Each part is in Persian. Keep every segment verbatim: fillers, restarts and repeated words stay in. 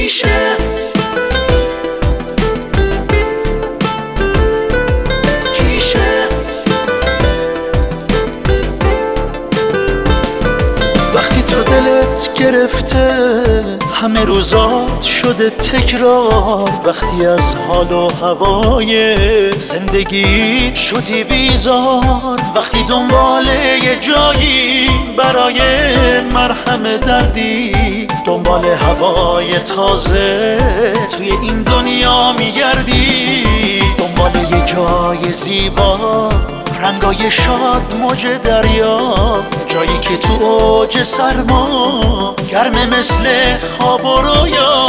کیشه کیشه وقتی تو دلت گرفته همه روزات شده تکرار، وقتی از حال و هوای زندگی شدی بیزار، وقتی دنبال یه جایی برای مرهم دردی، دنبال هوای تازه توی این دنیا میگردی، دنبال یه جای زیبا رنگای شاد موج دریا، جایی که تو اوج سرما گرمه مثل خواب و رویا،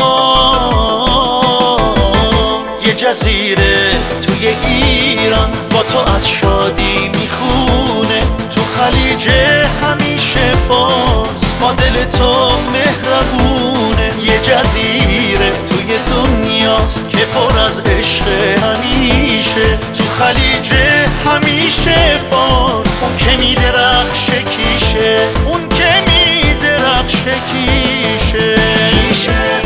یه جزیره توی ایران با تو از شادی میخونه، تو خلیج همیشه فارس با دل تو مهربونه، یه جزیره توی دنیاست که پر از عشق همیشه، تو خلیج همیشه فارس اون که میدرخشه کیشه، اون که میدرخشه کیشه کیشه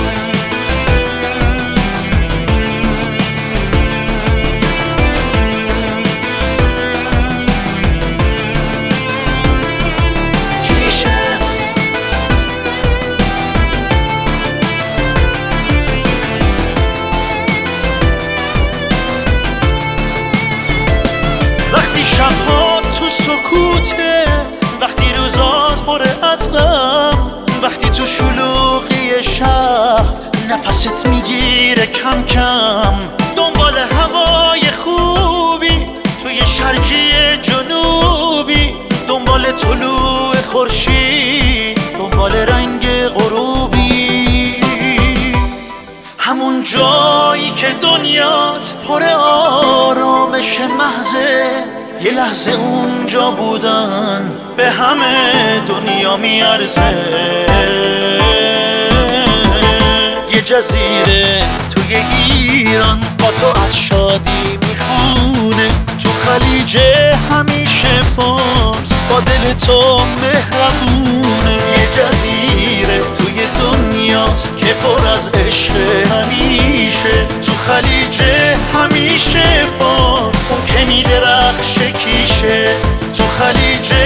وقتی شبها تو سکوته، وقتی روزات پر از غم، وقتی تو شلوغی شهر نفست میگیره کم کم، دنبال هوای خوبی توی شرجی جنوبی، دنبال طلوع خورشید، دنبال رنگ غروبی، همون جایی که دنیات پر آرامش محضه، یه لحظه اونجا بودن به همه دنیا میارزه، یه جزیره توی ایران با تو از شادی میخونه، تو خلیج همیشه فارس با دل تو مهربونه، یه جزیره توی دنیاست که پر از عشق همیشه، تو خلیج همیشه فارس اون که میدرخشه کیشه، تو خلیج